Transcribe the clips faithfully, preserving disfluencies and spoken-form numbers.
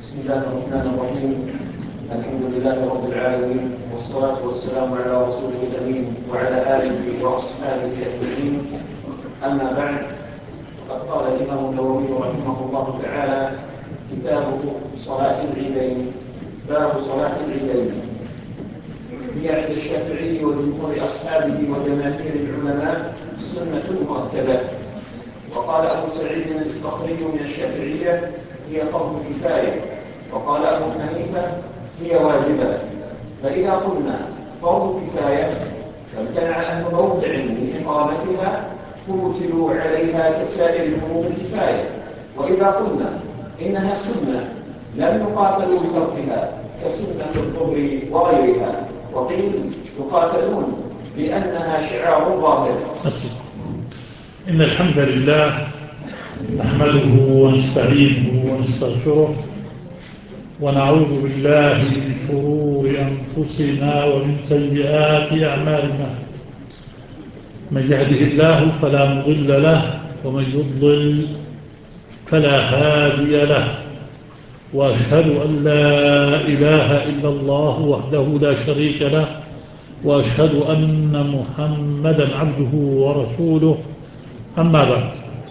بسم الله الرحمن الرحيم. الحمد لله رب العالمين، والصلاة والسلام على رسوله الأمين وعلى آله وأصحابه أجمعين. أما بعد، فقد قال الإمام النووي رحمه الله تعالى: كتابه صلاة العيدين. باب صلاة العيدين هي عند الشافعي وجمهور أصحابه وجماهير العلماء سنة مؤكدة. وقال أبو سعيد الإسبخري من الشافعية: هي فرض كفاية. وقال أبو حنيفة: هي واجبة. فإذا قلنا فرض كفاية فامتنع أهل موضع من إقامتها قتلوا عليها كسائر فروض الكفاية. وإذا قلنا إنها سنة لم يقاتلوا بتركها كسنة الظهر وغيرها، وقيل يقاتلون لأنها شعار ظاهر. إن الحمد لله نحمده ونستعينه ونستغفره ونعوذ بالله من شرور أنفسنا ومن سيئات أعمالنا. من يهده الله فلا مضل له ومن يضلل فلا هادي له، وأشهد أن لا إله إلا الله وحده لا شريك له، وأشهد أن محمدا عبده ورسوله. أما بعد،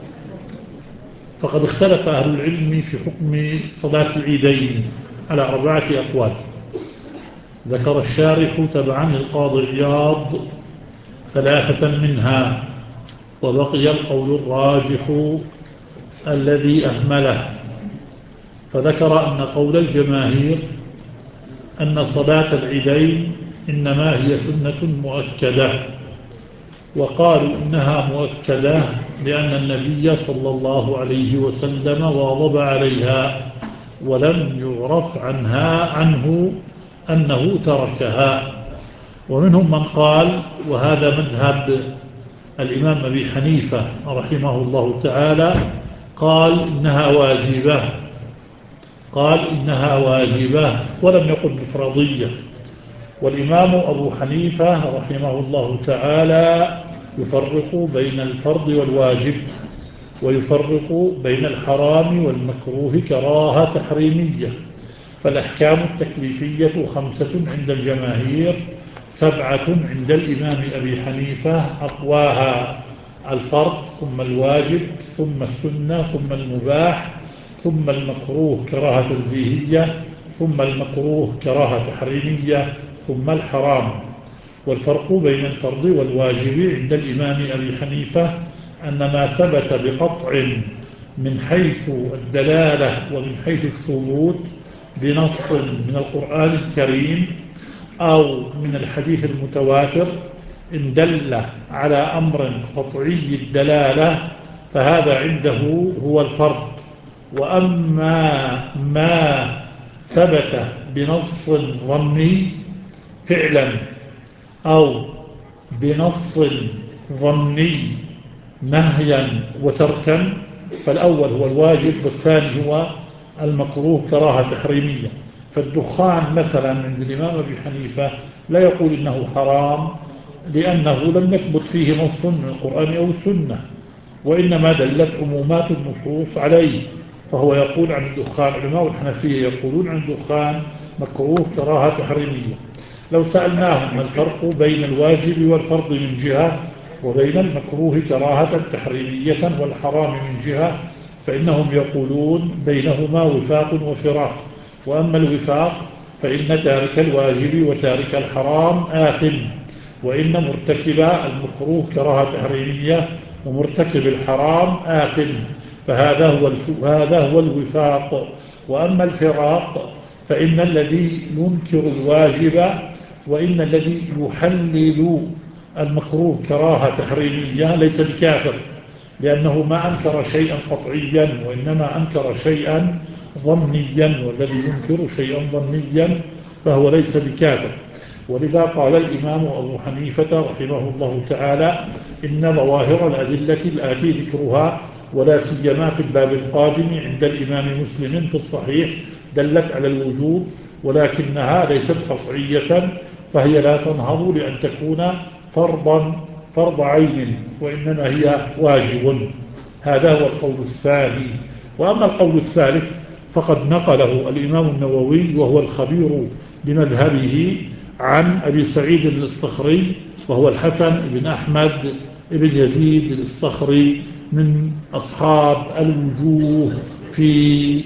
فقد اختلف أهل العلم في حكم صلاة العيدين على أربعة أقوال. ذكر الشارح تبعا للقاضي عياض ثلاثة منها، وبقي القول الراجح الذي أهمله. فذكر أن قول الجماهير أن صلاة العيدين إنما هي سنة مؤكدة، وقالوا إنها مؤكدة لأن النبي صلى الله عليه وسلم واظب عليها ولم يعرف عنها عنه أنه تركها. ومنهم من قال، وهذا مذهب الإمام أبي حنيفة رحمه الله تعالى، قال إنها واجبة قال إنها واجبة ولم يقل بفرضية. والإمام أبو حنيفة رحمه الله تعالى يفرق بين الفرض والواجب، ويفرق بين الحرام والمكروه كراهة تحريمية. فالأحكام التكليفية خمسة عند الجماهير، سبعة عند الإمام أبي حنيفة، أقواها الفرض ثم الواجب ثم السنة ثم المباح ثم المكروه كراهة تنزيهية ثم المكروه كراهة تحريمية ثم الحرام. والفرق بين الفرض والواجب عند الإمام أبي حنيفة أن ما ثبت بقطع من حيث الدلالة ومن حيث الثبوت بنص من القرآن الكريم أو من الحديث المتواتر إن دل على أمر قطعي الدلالة فهذا عنده هو الفرض. وأما ما ثبت بنص ظني فعلا أو بنص ظني نهيا وتركا فالأول هو الواجب والثاني هو المكروه كراهة تحريمية. فالدخان مثلا عند الإمام أبي حنيفة لا يقول إنه حرام لأنه لم يثبت فيه نص من القرآن أو السنة، وإنما دلت عمومات النصوص عليه، فهو يقول عن الدخان. علماء الحنفية يقولون عن الدخان مكروه كراهة تحريمية. لو سألناهم ما الفرق بين الواجب والفرض من جهة وبين المكروه كراهة تحريمية والحرام من جهة، فإنهم يقولون بينهما وفاق وفراق. وأما الوفاق فإن تارك الواجب وتارك الحرام آثم، وإن مرتكب المكروه كراهة تحريمية ومرتكب الحرام آثم. فهذا هو هذا هو الوفاق. وأما الفراق فإن الذي ينكر الواجب وإن الذي يحلل المكروه كراهة تحريمية ليس بكافر، لأنه ما أنكر شيئا قطعيا وإنما أنكر شيئا ظنيا، والذي ينكر شيئا ظنيا فهو ليس بكافر. ولذا قال الإمام أبو حنيفة رحمه الله تعالى: إن ظواهر الأدلة الآتي ذكرها ولا سيما في الباب القادم عند الإمام مسلم في الصحيح دلت على الوجوب، ولكنها ليست قطعية، فهي لا تنهض لأن تكون فرضا فرض عين، وإنما هي واجب. هذا هو القول الثاني. وأما القول الثالث فقد نقله الإمام النووي وهو الخبير بمذهبه عن أبي سعيد الإصطخري، وهو الحسن بن أحمد بن يزيد الإصطخري من أصحاب الوجوه في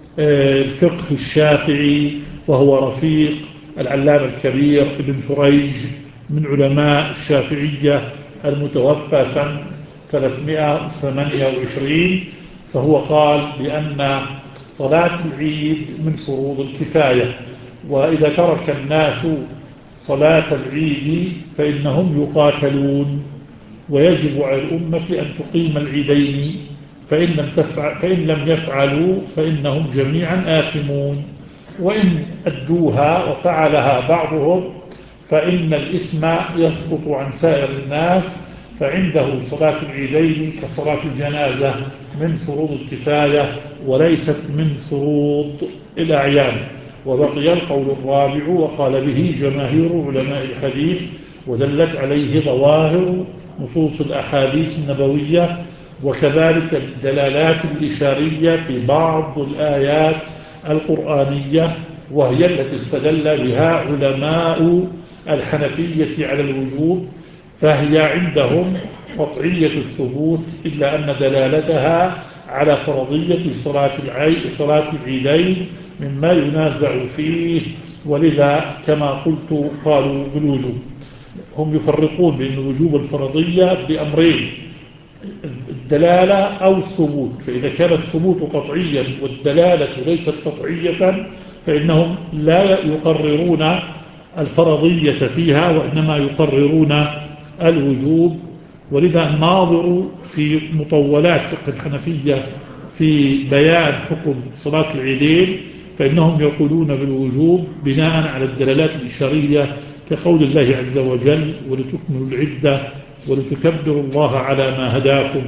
الفقه الشافعي، وهو رفيق العلامة الكبير ابن فريج من علماء الشافعية المتوفى سنة ثلاثمائة وثمانية وعشرين. فهو قال بأن صلاة العيد من فروض الكفاية، وإذا ترك الناس صلاة العيد فإنهم يقاتلون، ويجب على الأمة أن تقيم العيدين، فإن لم, تفعل فإن لم يفعلوا فإنهم جميعا آثمون، وإن أدوها وفعلها بعضهم فإن الإثم يسقط عن سائر الناس، فعنده صلاة العيدين كصلاة الجنازة من فروض الكفاية وليست من فروض الأعيان. وبقي القول الرابع وقال به جماهير علماء الحديث، ودلت عليه ظواهر نصوص الأحاديث النبوية، وكذلك الدلالات الإشارية في بعض الآيات القرآنية، وهي التي استدل بها علماء الحنفية على الوجوب، فهي عندهم قطعية الثبوت، إلا أن دلالتها على فرضية صلاة صلاة العيدين مما ينازع فيه، ولذا كما قلت قالوا بالوجوب. هم يفرقون بين الوجوب الفرضية بأمرين: الدلالة أو الثبوت. فإذا كان الثبوت قطعيا والدلالة ليست قطعية فإنهم لا يقررون الفرضية فيها، وإنما يقررون الوجوب. ولذا الناظر في مطولات فقه الحنفية في بيان حكم صلاة العيدين فإنهم يقولون بالوجوب بناء على الدلالات الإشارية، كقول الله عز وجل: ولتكملوا العدة ولتكبروا الله على ما هداكم.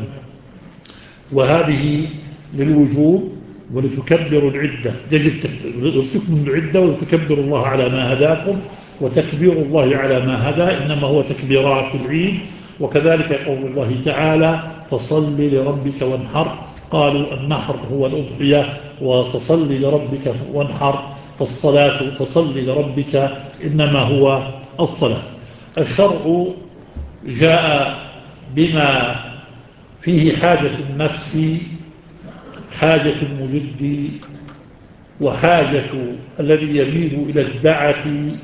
وهذه للوجوب، ولتكبروا العدة يجب ولتكملوا العدة ولتكبروا الله على ما هداكم، وتكبير الله على ما هدى إنما هو تكبيرات العيد. وكذلك قول الله تعالى: فصل لربك وانحر. قالوا النحر هو الأضحية، وفصل لربك وانحر، فالصلاة فصل لربك إنما هو الصلاة. الشرع جاء بما فيه حاجة النفس، حاجة المجد، وحاجة الذي يميل إلى الدعة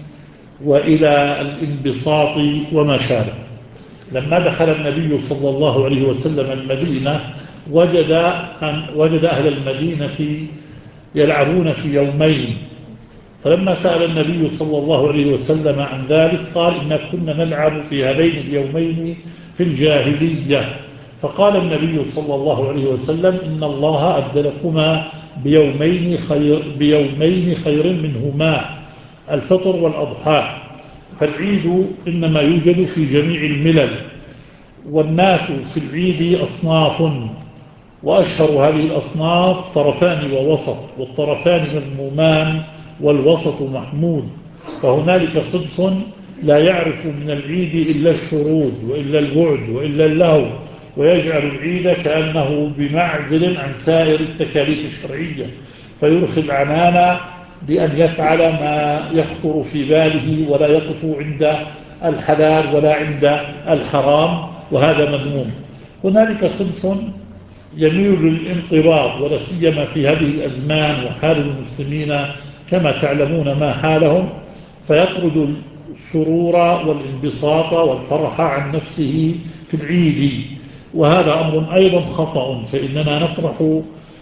وإلى الانبساط وما شابه. لما دخل النبي صلى الله عليه وسلم المدينة وجد, أن وجد أهل المدينة يلعبون في يومين، فلما سأل النبي صلى الله عليه وسلم عن ذلك قال: إن كنا نلعب في هذين اليومين في الجاهلية. فقال النبي صلى الله عليه وسلم: إن الله أبدلكما بيومين خير, بيومين خير منهما الفطر والأضحى. فالعيد إنما يوجد في جميع الملل، والناس في العيد أصناف، وأشهر هذه الأصناف طرفان ووسط، والطرفان مذمومان والوسط محمود. فهنالك صنف لا يعرف من العيد إلا الشرود وإلا البعد وإلا اللهو، ويجعل العيد كأنه بمعزل عن سائر التكاليف الشرعية، فيرخي العنان بأن يفعل ما يخطر في باله، ولا يقف عند الحلال ولا عند الحرام، وهذا مذموم. هنالك صنف يميل للانقباض، ولا سيما في هذه الأزمان وحال المسلمين كما تعلمون ما حالهم، فيطرد السرور والانبساط والفرح عن نفسه في العيد، وهذا أمر أيضا خطأ. فإننا نفرح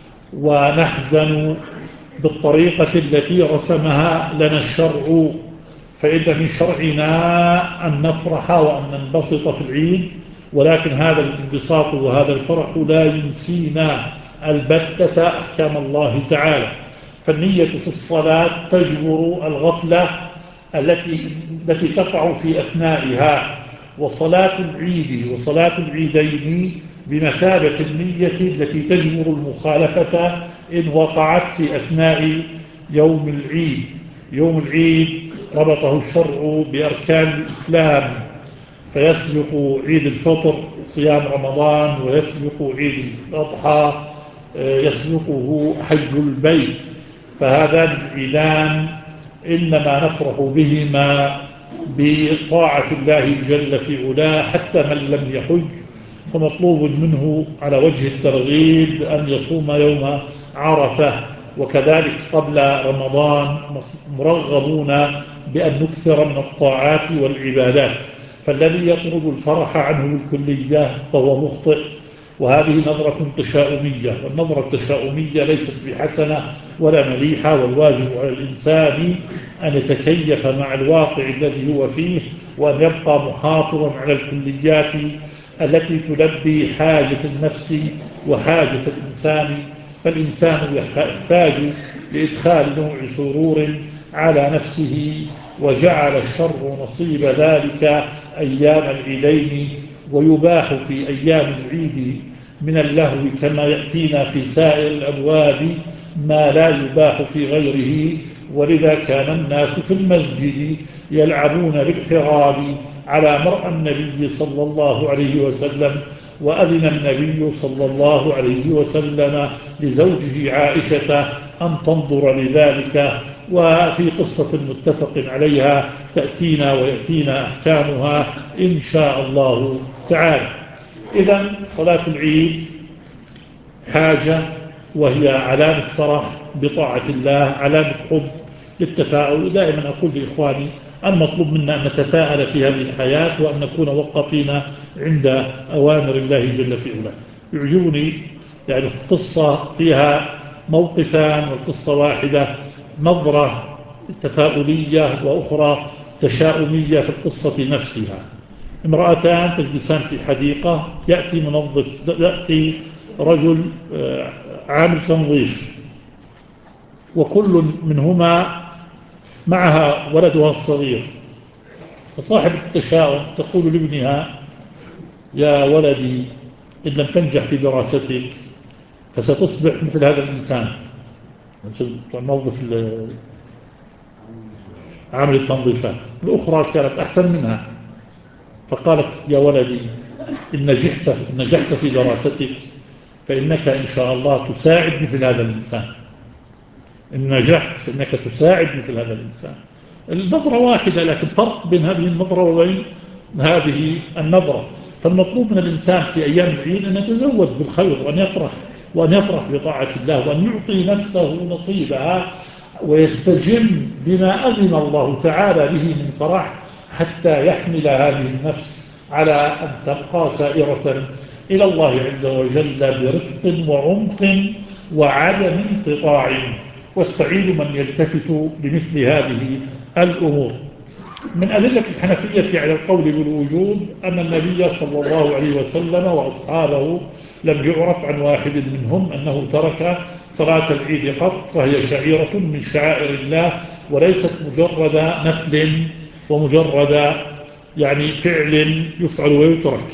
ونحزن بالطريقة التي رسمها لنا الشرع، فإن من شرعنا أن نفرح وأن ننبسط في العيد، ولكن هذا الانبساط وهذا الفرح لا ينسينا البتة أحكام الله تعالى. فالنية في الصلاة تجبر الغفلة التي التي تقع في أثنائها، وصلاة العيد وصلاة العيدين بمثابة النية التي تجبر المخالفة إن وقعت في أثناء يوم العيد. يوم العيد ربطه الشرع بأركان الإسلام، فيسبق عيد الفطر صيام رمضان، ويسبق عيد الأضحى يسبقه حج البيت، فهذان العيدان إنما نفرح بهما بطاعة الله جل في علاه. حتى من لم يحج فمطلوب منه على وجه الترغيب أن يصوم يوم عرفة، وكذلك قبل رمضان مرغبون بأن نكثر من الطاعات والعبادات. فالذي يطلب الفرح عنه بالكلية فهو مخطئ، وهذه نظرة تشاؤمية، والنظرة التشاؤمية ليست بحسنة ولا مليحة، والواجب على الإنسان أن يتكيف مع الواقع الذي هو فيه، وأن يبقى محافظا على الكليات التي تلبي حاجة النفس وحاجة الإنسان. فالإنسان يحتاج لإدخال نوع سرور على نفسه، وجعل الشر نصيب ذلك أيام العيدين، ويباح في أيام العيد من اللهو كما يأتينا في سائر الأبواب ما لا يباح في غيره. ولذا كان الناس في المسجد يلعبون بالحراب على مرأى النبي صلى الله عليه وسلم، وأذن النبي صلى الله عليه وسلم لزوجه عائشة أن تنظر لذلك، وفي قصة متفق عليها تأتينا ويأتينا أحكامها إن شاء الله تعالى. إذن صلاة العيد حاجة، وهي علامة فرح بطاعة الله، علامة حب للتفاؤل. دائما أقول لإخواني المطلوب منا أن نتفاءل في هذه الحياة، وأن نكون وقفين عند أوامر الله جل في علاه. يعجبني يعني قصة فيها موقفان والقصة واحدة، نظرة تفاؤلية وأخرى تشاؤمية في القصة نفسها. امرأتان تجلسان في حديقة، يأتي منظف، يأتي رجل عامل تنظيف، وكل منهما معها ولدها الصغير. فصاحب التشاؤم تقول لابنها: يا ولدي، إن لم تنجح في دراستك فستصبح مثل هذا الإنسان، الموظف عامل التنظيفات. الأخرى كانت أحسن منها، فقالت: يا ولدي، إن نجحت, إن نجحت في دراستك فإنك إن شاء الله تساعد مثل هذا الإنسان. إن نجحت فإنك تساعد مثل هذا الإنسان. النظرة واحدة، لكن فرق بين هذه النظرة وبين هذه النظرة. فالمطلوب من الإنسان في أيام العيد أن يتزود بالخير، وأن يفرح وأن يفرح بطاعة الله، وأن يعطي نفسه نصيبها، ويستجم بما أذن الله تعالى به من فرح، حتى يحمل هذه النفس على أن تبقى سائرة إلى الله عز وجل برفق وعمق وعدم انقطاع. والسعيد من يلتفت لمثل هذه الأمور. من أدلة الحنفية على القول بالوجوب أن النبي صلى الله عليه وسلم وأصحابه لم يعرف عن واحد منهم أنه ترك صلاة العيد قط، فهي شعيرة من شعائر الله، وليست مجرد نفل ومجرد يعني فعل يفعل ويترك.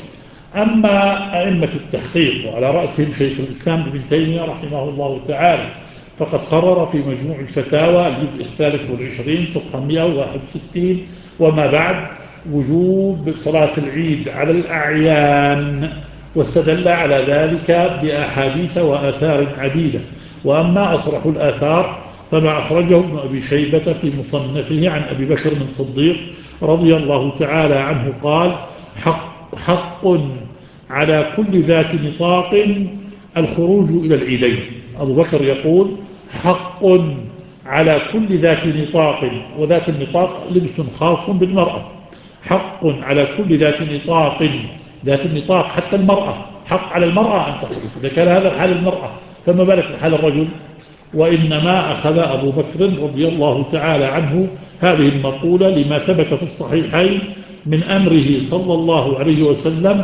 أما أئمة التحقيق وعلى رأسهم شيخ الإسلام ابن تيمية رحمه الله تعالى، فقد قرر في مجموع الفتاوى الجزء الثالث والعشرين صفحة مئة وواحد وستين وما بعد وجوب صلاة العيد على الأعيان، واستدل على ذلك بأحاديث وآثار عديدة. وأما أصرح الآثار فما أخرجه ابن أبي شيبة في مصنفه عن أبي بكر بن صديق رضي الله تعالى عنه قال: حق, حق على كل ذات نطاق الخروج إلى العيدين. أبو بكر يقول: حق على كل ذات نطاق، وذات النطاق لبس خاص بالمرأة. حق على كل ذات نطاق، ذات النطاق حتى المرأة، حق على المرأة أن تخرج. إذا كان هذا حال المرأة فما بالك بحال الرجل؟ وإنما أخذ أبو بكر رضي الله تعالى عنه هذه المقولة لما ثبت في الصحيحين من أمره صلى الله عليه وسلم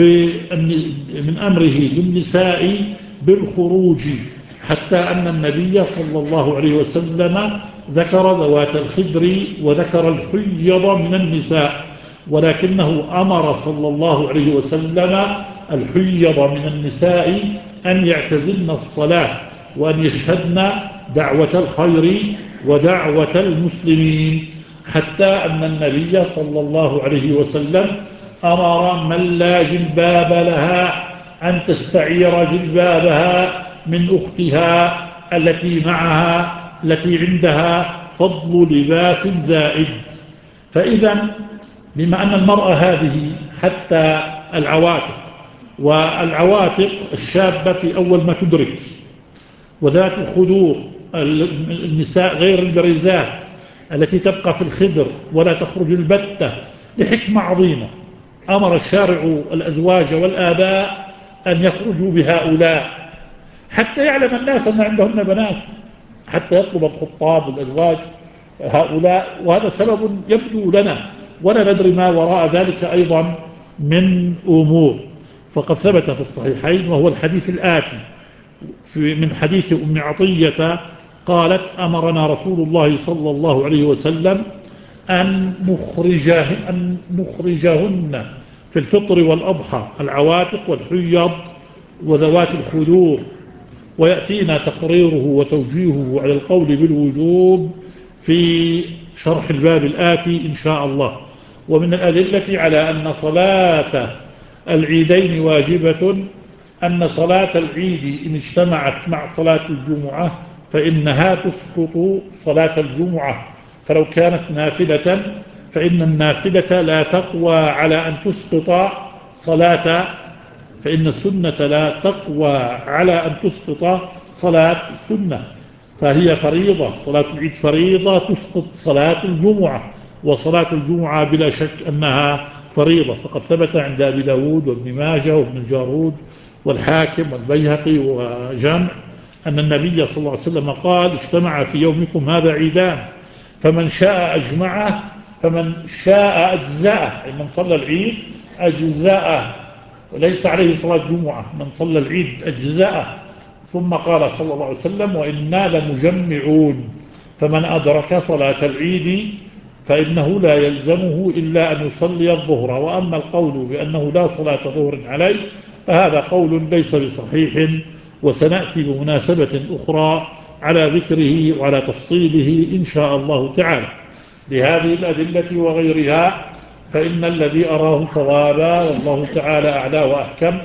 من أمره للنساء بالخروج، حتى أن النبي صلى الله عليه وسلم ذكر ذوات الخدر وذكر الحيض من النساء، ولكنه أمر صلى الله عليه وسلم الحيض من النساء أن يعتزلن الصلاة، وأن يشهدن دعوة الخير ودعوة المسلمين، حتى أن النبي صلى الله عليه وسلم أمر من لا جلباب لها أن تستعير جلبابها من أختها التي معها التي عندها فضل لباس زائد. فإذا بما أن المرأة هذه حتى العواتق، والعواتق الشابة في أول ما تدرك، وذات الخدور النساء غير البريزات التي تبقى في الخدر ولا تخرج البتة لحكمة عظيمة، أمر الشارع الأزواج والآباء أن يخرجوا بهؤلاء حتى يعلم الناس أن عندهن بنات، حتى يطلب الخطاب والأزواج هؤلاء، وهذا سبب يبدو لنا ولا ندري ما وراء ذلك أيضا من أمور. فقد ثبت في الصحيحين وهو الحديث الآتي من حديث أم عطية قالت أمرنا رسول الله صلى الله عليه وسلم أن نخرجه أن نخرجهن في الفطر والأضحى العواتق والحيض وذوات الخدور، ويأتينا تقريره وتوجيهه على القول بالوجوب في شرح الباب الآتي إن شاء الله. ومن الأدلة على أن صلاة العيدين واجبة أن صلاة العيد إن اجتمعت مع صلاة الجمعة فإنها تسقط صلاة الجمعة، فلو كانت نافلة فإن النافلة لا تقوى على أن تسقط صلاة، فإن السنة لا تقوى على أن تسقط صلاة السنة، فهي فريضة. صلاة العيد فريضة تسقط صلاة الجمعة، وصلاة الجمعة بلا شك أنها فريضة. فقد ثبت عند أبي داود وابن ماجه وابن الجارود والحاكم والبيهقي وجمع أن النبي صلى الله عليه وسلم قال اجتمع في يومكم هذا عيدان فمن شاء أجمعه فمن شاء أجزاءه، من صلى العيد أجزاءه وليس عليه صلاة جمعة، من صلى العيد أجزاءه. ثم قال صلى الله عليه وسلم وإنا لمجمعون، فمن أدرك صلاة العيد فإنه لا يلزمه إلا أن يصلي الظهر. وأما القول بأنه لا صلاة ظهر عليه فهذا قول ليس بصحيح، وسنأتي بمناسبة أخرى على ذكره وعلى تفصيله إن شاء الله تعالى. لهذه الأدلة وغيرها فإن الذي أراه صوابا والله تعالى أعلى وأحكم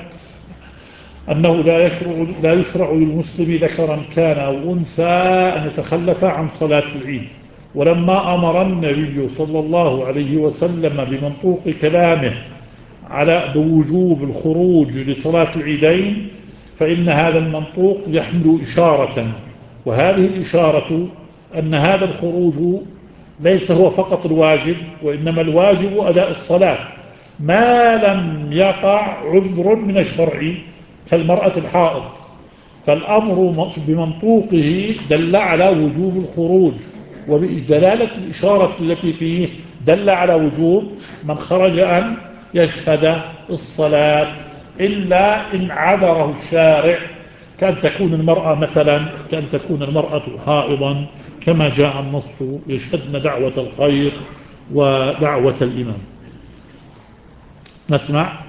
أنه لا يشرع, لا يشرع للمسلم ذكرا كان أو أنثى أن يتخلف عن صلاة العيد. ولما أمر النبي صلى الله عليه وسلم بمنطوق كلامه على بوجوب الخروج لصلاة العيدين فإن هذا المنطوق يحمل إشارة، وهذه الإشارة أن هذا الخروج ليس هو فقط الواجب، وإنما الواجب أداء الصلاة ما لم يقع عذر من الشرع كالمرأة الحائض، فالأمر بمنطوقه دل على وجوب الخروج، وبدلالة الإشارة التي فيه دل على وجوب من خرج أن يشهد الصلاة، إلا إن عذره الشارع كأن تكون المرأة مثلا كأن تكون المرأة حائضا كما جاء النص يشهدن دعوة الخير ودعوة الإمام. نسمع.